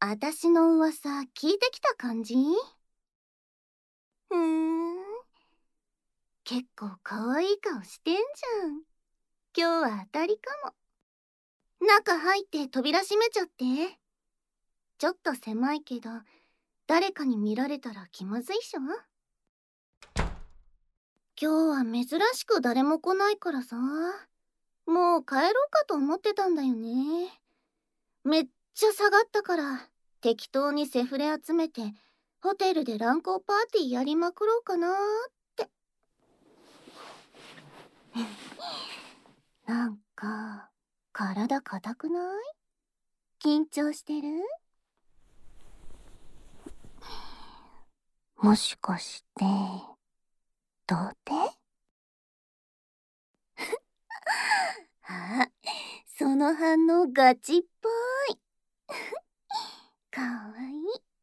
あたしの噂聞いてきた感じ？結構可愛い顔してんじゃん。今日は当たりかも。中入って扉閉めちゃって。ちょっと狭いけど、誰かに見られたら気まずいっしょ。今日は珍しく誰も来ないからさ。もう帰ろうかと思ってたんだよね。めっちゃ下がったから、適当にセフレ集めて、ホテルで乱交パーティーやりまくろうかなーって。なんか、体硬くない？緊張してる？もしかして、童貞？あ、その反応ガチっぽい。かわい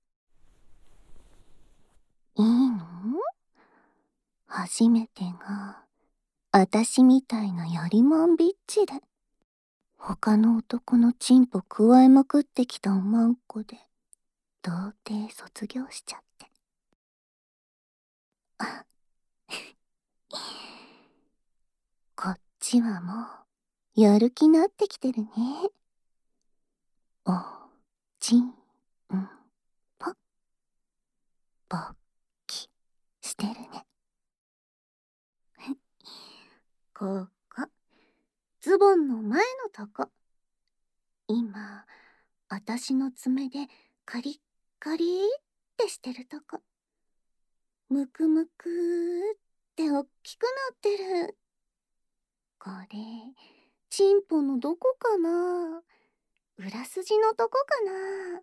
い。いいの？初めてが、あたしみたいなやりまんビッチで、他の男のチンポ加えまくってきたおまんこで、童貞卒業しちゃって。あこっちはもう、やる気なってきてるね。お、ちん、ぽ、ぼっき、してるね。ここ、ズボンの前のとこ。今、あたしの爪でカリッカリってしてるとこ。むくむくっておっきくなってる。これ、チンポのどこかな？裏筋のとこかな？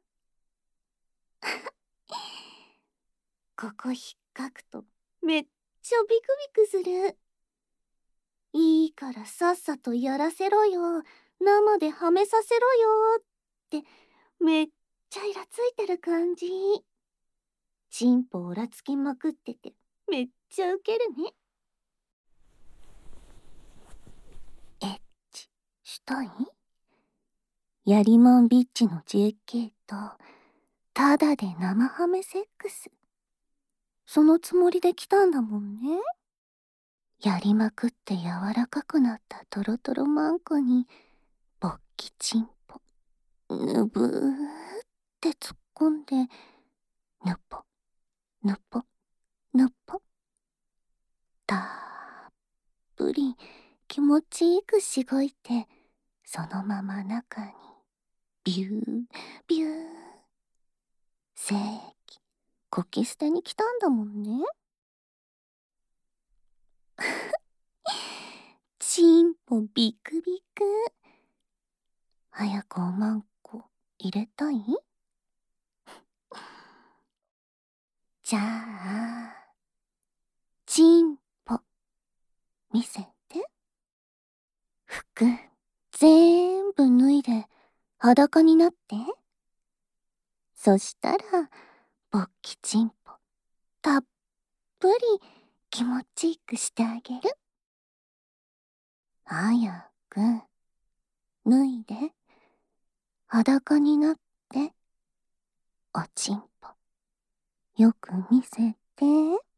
ここ引っかくとめっちゃビクビクする。いいからさっさとやらせろよ。生ではめさせろよってめっちゃイラついてる感じ。チンポオラつきまくっててめっちゃウケるね。エッチしたい？やりまんビッチの JK とただで生ハメセックス。そのつもりで来たんだもんね。やりまくって柔らかくなったトロトロマンコにぼっきちんぽぬぶーって突っ込んでぬぽぬぽぬぽたっぷり気持ちよくしごいて、そのまま中にビュービュー。正規こき捨てに来たんだもんね。チンポビクビク。早くおまんこ入れたい？じゃあ、チンポ見せて。服ぜんぶ脱いで裸になって。そしたら、ぼっきちんぽたっぷり気持ちいくしてあげる。早く脱いで裸になって。おちんぽよく見せて。